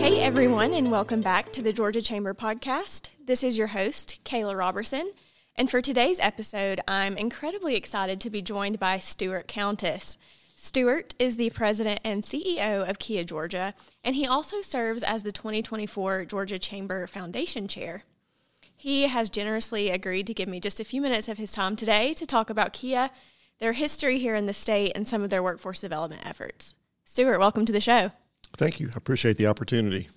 Hey everyone, and welcome back to the Georgia Chamber Podcast. This is your host, Kayla Robertson, and for today's episode, I'm incredibly excited to be joined by Stuart Countess. Stuart is the president and CEO of Kia Georgia, and he also serves as the 2024 Georgia Chamber Foundation Chair. He has generously agreed to give me just a few minutes of his time today to talk about Kia, their history here in the state, and some of their workforce development efforts. Stuart, welcome to the show. Thank you. I appreciate the opportunity.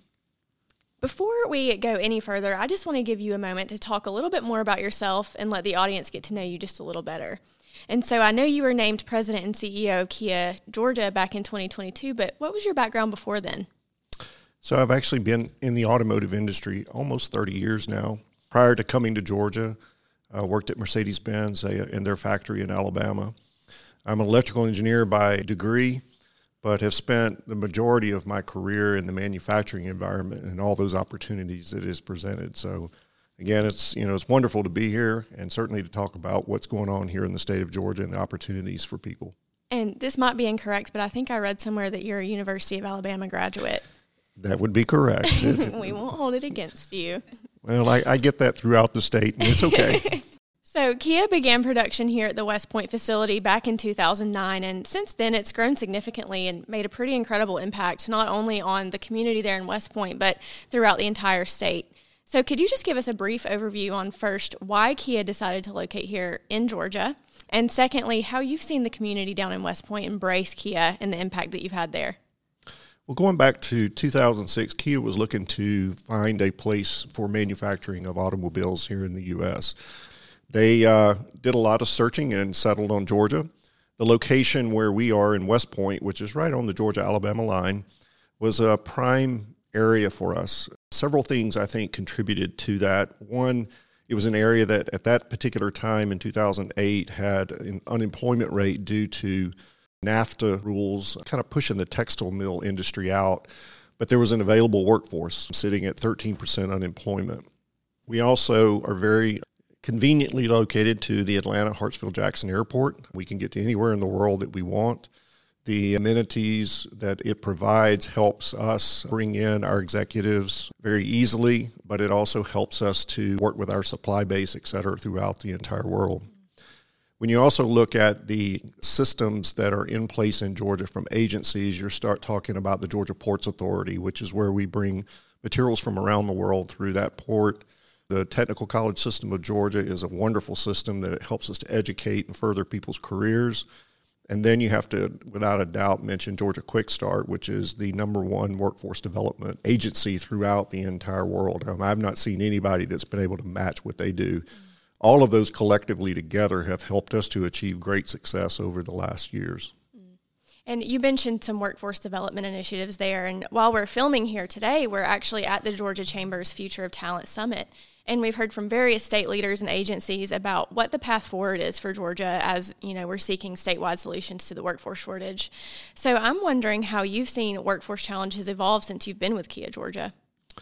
Before we go any further, I just want to give you a moment to talk a little bit more about yourself and let the audience get to know you just a little better. And so I know you were named president and CEO of Kia Georgia back in 2022, but what was your background before then? So I've actually been in the automotive industry almost 30 years now. Prior to coming to Georgia, I worked at Mercedes-Benz in their factory in Alabama. I'm an electrical engineer by degree, but have spent the majority of my career in the manufacturing environment and all those opportunities that is presented. So again, it's wonderful to be here and certainly to talk about what's going on here in the state of Georgia and the opportunities for people. And this might be incorrect, but I think I read somewhere that you're a University of Alabama graduate. That would be correct. We won't hold it against you. Well, I get that throughout the state, and it's okay. So Kia began production here at the West Point facility back in 2009, and since then it's grown significantly and made a pretty incredible impact, not only on the community there in West Point, but throughout the entire state. So could you just give us a brief overview on, first, why Kia decided to locate here in Georgia, and secondly, how you've seen the community down in West Point embrace Kia and the impact that you've had there? Well, going back to 2006, Kia was looking to find a place for manufacturing of automobiles here in the U.S. They did a lot of searching and settled on Georgia. The location where we are in West Point, which is right on the Georgia-Alabama line, was a prime area for us. Several things, I think, contributed to that. One, it was an area that at that particular time in 2008 had an unemployment rate due to NAFTA rules kind of pushing the textile mill industry out, but there was an available workforce sitting at 13% unemployment. We also are very conveniently located to the Atlanta Hartsfield-Jackson Airport. We can get to anywhere in the world that we want. The amenities that it provides helps us bring in our executives very easily, but it also helps us to work with our supply base, et cetera, throughout the entire world. When you also look at the systems that are in place in Georgia from agencies, you start talking about the Georgia Ports Authority, which is where we bring materials from around the world through that port. The Technical College System of Georgia is a wonderful system that helps us to educate and further people's careers. And then you have to, without a doubt, mention Georgia Quick Start, which is the #1 workforce development agency throughout the entire world. I've not seen anybody that's been able to match what they do. All of those collectively together have helped us to achieve great success over the last years. And you mentioned some workforce development initiatives there. And while we're filming here today, we're actually at the Georgia Chamber's Future of Talent Summit. And we've heard from various state leaders and agencies about what the path forward is for Georgia as, we're seeking statewide solutions to the workforce shortage. So I'm wondering how you've seen workforce challenges evolve since you've been with Kia Georgia.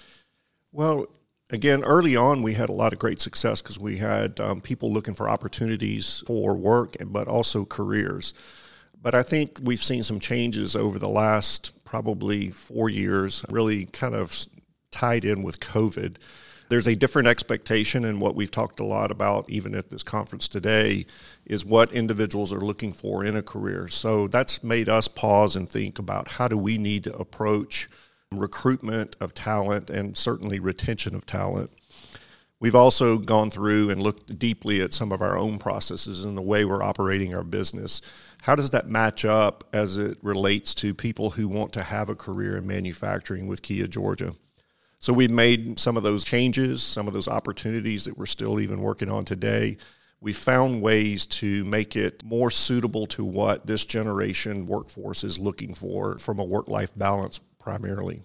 Well, again, early on, we had a lot of great success because we had people looking for opportunities for work, but also careers. But I think we've seen some changes over the last probably 4 years, really kind of tied in with COVID. There's a different expectation, and what we've talked a lot about even at this conference today is what individuals are looking for in a career. So that's made us pause and think about how do we need to approach recruitment of talent and certainly retention of talent. We've also gone through and looked deeply at some of our own processes and the way we're operating our business. How does that match up as it relates to people who want to have a career in manufacturing with Kia Georgia? So we've made some of those changes, some of those opportunities that we're still even working on today. We found ways to make it more suitable to what this generation workforce is looking for from a work-life balance primarily.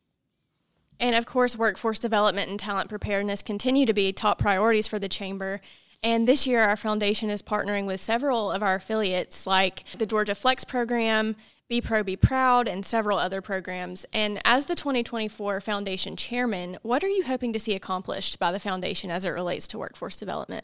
And of course, workforce development and talent preparedness continue to be top priorities for the Chamber. And this year, our foundation is partnering with several of our affiliates like the Georgia Flex program, Be Pro, Be Proud, and several other programs. And as the 2024 foundation chairman, what are you hoping to see accomplished by the foundation as it relates to workforce development?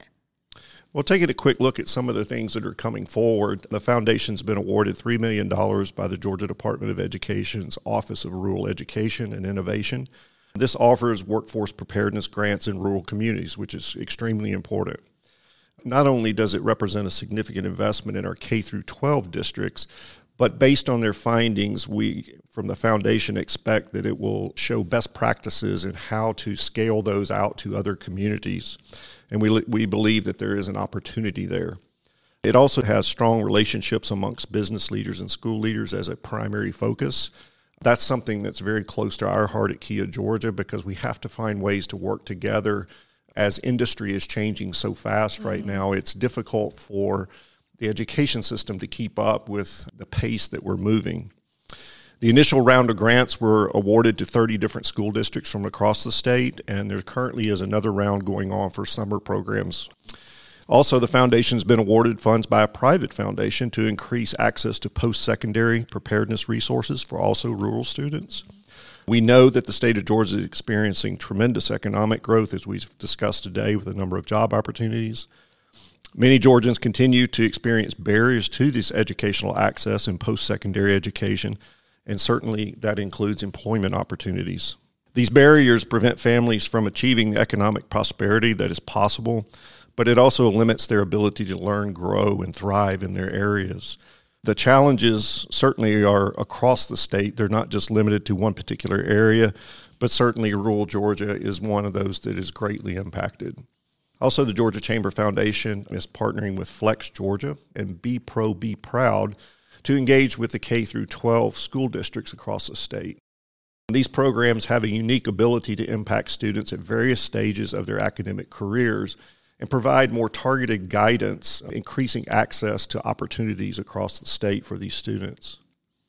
Well, taking a quick look at some of the things that are coming forward, the foundation's been awarded $3 million by the Georgia Department of Education's Office of Rural Education and Innovation. This offers workforce preparedness grants in rural communities, which is extremely important. Not only does it represent a significant investment in our K through 12 districts, but based on their findings, we from the foundation expect that it will show best practices in how to scale those out to other communities. And we believe that there is an opportunity there. It also has strong relationships amongst business leaders and school leaders as a primary focus. That's something that's very close to our heart at Kia Georgia, because we have to find ways to work together as industry is changing so fast right now. It's difficult for the education system to keep up with the pace that we're moving. The initial round of grants were awarded to 30 different school districts from across the state, and there currently is another round going on for summer programs. Also, the foundation's been awarded funds by a private foundation to increase access to post-secondary preparedness resources for also rural students. We know that the state of Georgia is experiencing tremendous economic growth, as we've discussed today, with a number of job opportunities. Many Georgians continue to experience barriers to this educational access in post-secondary education, and certainly that includes employment opportunities. These barriers prevent families from achieving the economic prosperity that is possible, but it also limits their ability to learn, grow, and thrive in their areas. The challenges certainly are across the state. They're not just limited to one particular area, but certainly rural Georgia is one of those that is greatly impacted. Also, the Georgia Chamber Foundation is partnering with Flex Georgia and Be Pro, Be Proud to engage with the K through 12 school districts across the state. These programs have a unique ability to impact students at various stages of their academic careers and provide more targeted guidance, increasing access to opportunities across the state for these students.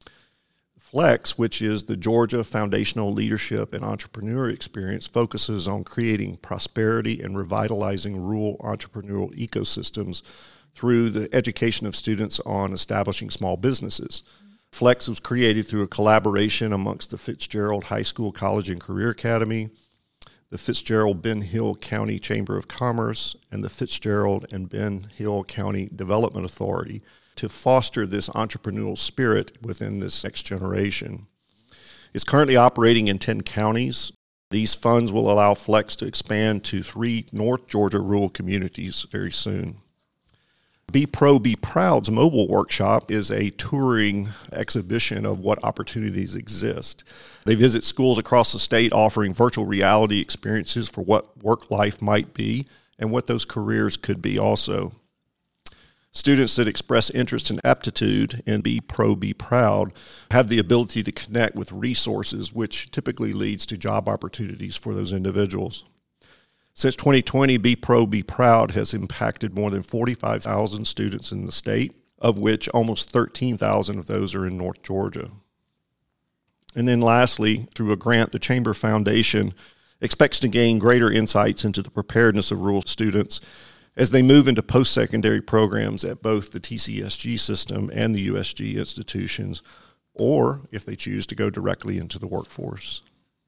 Flex, which is the Georgia Foundational Leadership and Entrepreneur Experience, focuses on creating prosperity and revitalizing rural entrepreneurial ecosystems through the education of students on establishing small businesses. Flex was created through a collaboration amongst the Fitzgerald High School, College, and Career Academy, the Fitzgerald Ben Hill County Chamber of Commerce, and the Fitzgerald and Ben Hill County Development Authority to foster this entrepreneurial spirit within this next generation. It's currently operating in 10 counties. These funds will allow Flex to expand to 3 North Georgia rural communities very soon. Be Pro, Be Proud's mobile workshop is a touring exhibition of what opportunities exist. They visit schools across the state offering virtual reality experiences for what work life might be and what those careers could be also. Students that express interest and aptitude in Be Pro, Be Proud have the ability to connect with resources, which typically leads to job opportunities for those individuals. Since 2020, Be Pro, Be Proud has impacted more than 45,000 students in the state, of which almost 13,000 of those are in North Georgia. And then lastly, through a grant, the Chamber Foundation expects to gain greater insights into the preparedness of rural students as they move into post-secondary programs at both the TCSG system and the USG institutions, or if they choose to go directly into the workforce.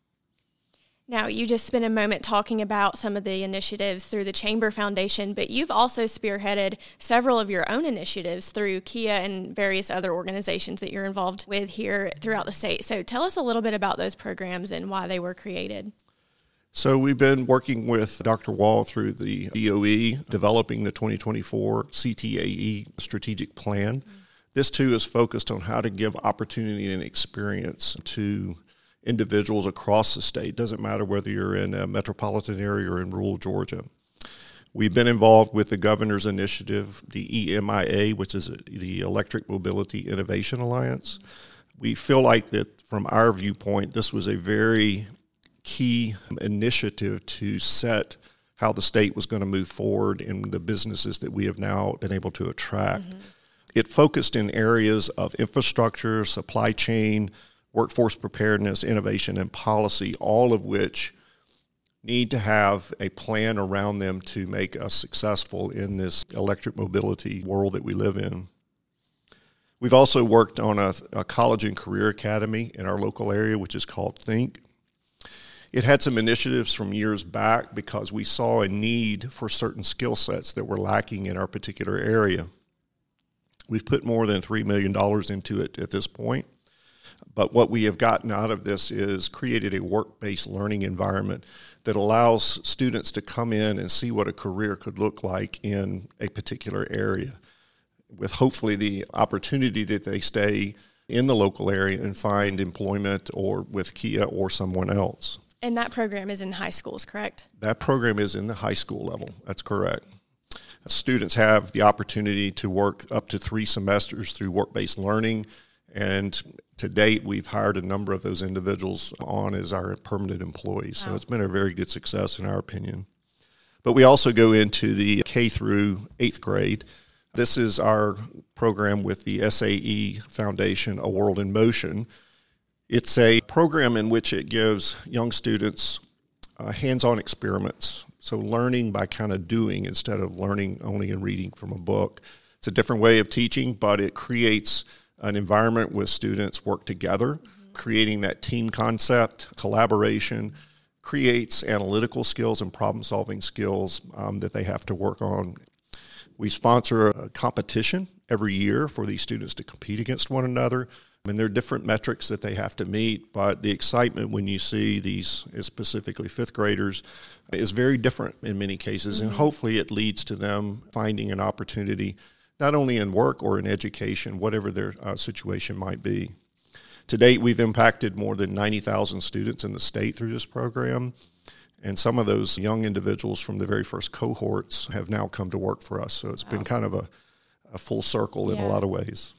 Now, you just spent a moment talking about some of the initiatives through the Chamber Foundation, but you've also spearheaded several of your own initiatives through Kia and various other organizations that you're involved with here throughout the state. So tell us a little bit about those programs and why they were created. So we've been working with Dr. Wall through the DOE, developing the 2024 CTAE strategic plan. This, too, is focused on how to give opportunity and experience to individuals across the state. Doesn't matter whether you're in a metropolitan area or in rural Georgia. We've been involved with the governor's initiative, the EMIA, which is the Electric Mobility Innovation Alliance. We feel like that from our viewpoint, this was a very key initiative to set how the state was going to move forward in the businesses that we have now been able to attract. It focused in areas of infrastructure, supply chain, workforce preparedness, innovation, and policy, all of which need to have a plan around them to make us successful in this electric mobility world that we live in. We've also worked on a college and career academy in our local area, which is called Think. It had some initiatives from years back because we saw a need for certain skill sets that were lacking in our particular area. We've put more than $3 million into it at this point. But what we have gotten out of this is created a work-based learning environment that allows students to come in and see what a career could look like in a particular area, with hopefully the opportunity that they stay in the local area and find employment or with Kia or someone else. And that program is in high schools, correct? That program is in the high school level. That's correct. Students have the opportunity to work up to 3 semesters through work-based learning, and to date, we've hired a number of those individuals on as our permanent employees. So It's been a very good success in our opinion. But we also go into the K through 8th grade. This is our program with the SAE Foundation, A World in Motion. It's a program in which it gives young students hands-on experiments, so learning by kind of doing instead of learning only and reading from a book. It's a different way of teaching, but it creates an environment where students work together, creating that team concept, collaboration, creates analytical skills and problem-solving skills that they have to work on. We sponsor a competition every year for these students to compete against one another. And there are different metrics that they have to meet, but the excitement when you see these, specifically 5th graders, is very different in many cases, and hopefully it leads to them finding an opportunity not only in work or in education, whatever their situation might be. To date, we've impacted more than 90,000 students in the state through this program, and some of those young individuals from the very first cohorts have now come to work for us, so it's been kind of a full circle in a lot of ways.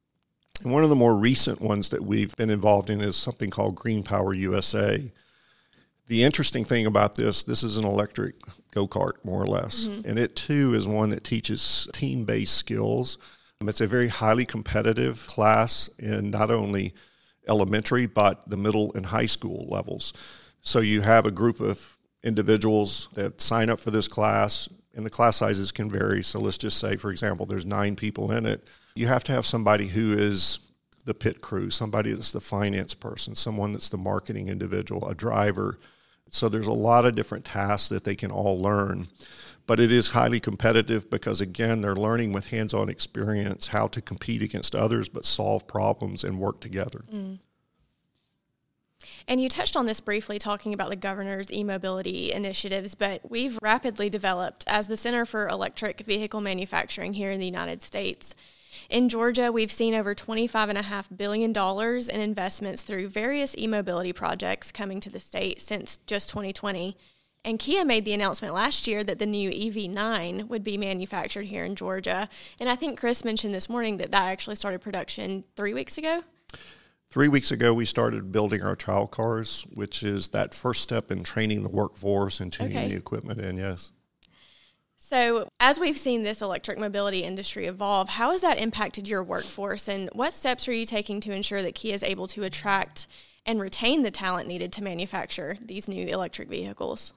And one of the more recent ones that we've been involved in is something called Green Power USA. The interesting thing about this is an electric go-kart, more or less. And it, too, is one that teaches team-based skills. It's a very highly competitive class in not only elementary, but the middle and high school levels. So you have a group of individuals that sign up for this class, and the class sizes can vary. So let's just say, for example, there's 9 people in it. You have to have somebody who is the pit crew, somebody that's the finance person, someone that's the marketing individual, a driver. So there's a lot of different tasks that they can all learn. But it is highly competitive because, again, they're learning with hands-on experience how to compete against others but solve problems and work together. And you touched on this briefly, talking about the governor's e-mobility initiatives, but we've rapidly developed as the Center for Electric Vehicle Manufacturing here in the United States. In Georgia, we've seen over $25.5 billion in investments through various e-mobility projects coming to the state since just 2020. And Kia made the announcement last year that the new EV9 would be manufactured here in Georgia. And I think Chris mentioned this morning that actually started production 3 weeks ago. 3 weeks ago, we started building our trial cars, which is that first step in training the workforce and tuning the equipment in, yes. So as we've seen this electric mobility industry evolve, how has that impacted your workforce, and what steps are you taking to ensure that Kia is able to attract and retain the talent needed to manufacture these new electric vehicles?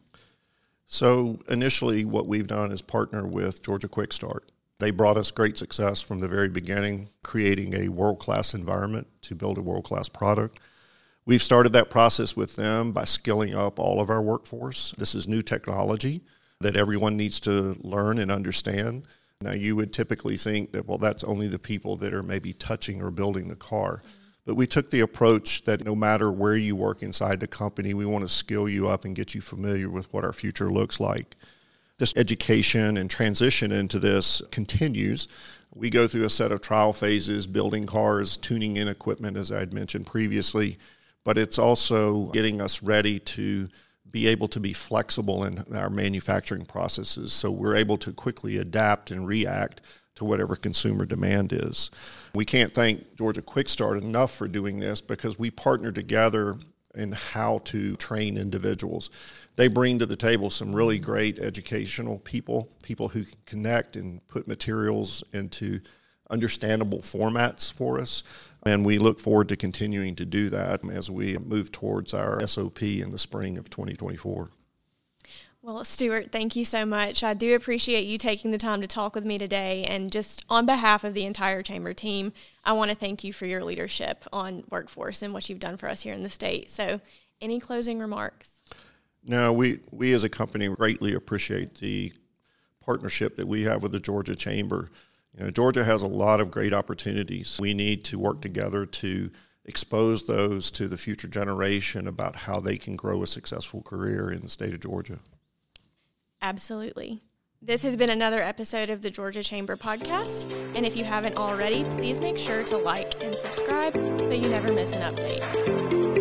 So initially what we've done is partner with Georgia Quick Start. They brought us great success from the very beginning, creating a world-class environment to build a world-class product. We've started that process with them by skilling up all of our workforce. This is new technology that everyone needs to learn and understand. Now, you would typically think that, well, that's only the people that are maybe touching or building the car. But we took the approach that no matter where you work inside the company, we want to skill you up and get you familiar with what our future looks like. This education and transition into this continues. We go through a set of trial phases, building cars, tuning in equipment, as I had mentioned previously, but it's also getting us ready to be able to be flexible in our manufacturing processes so we're able to quickly adapt and react to whatever consumer demand is. We can't thank Georgia Quick Start enough for doing this because we partner together in how to train individuals. They bring to the table some really great educational people who can connect and put materials into understandable formats for us. And we look forward to continuing to do that as we move towards our SOP in the spring of 2024. Well, Stuart, thank you so much. I do appreciate you taking the time to talk with me today. And just on behalf of the entire Chamber team, I want to thank you for your leadership on workforce and what you've done for us here in the state. So Any closing remarks? No, we as a company greatly appreciate the partnership that we have with the Georgia Chamber. Georgia has a lot of great opportunities. We need to work together to expose those to the future generation about how they can grow a successful career in the state of Georgia. Absolutely. This has been another episode of the Georgia Chamber Podcast, and if you haven't already, please make sure to like and subscribe so you never miss an update.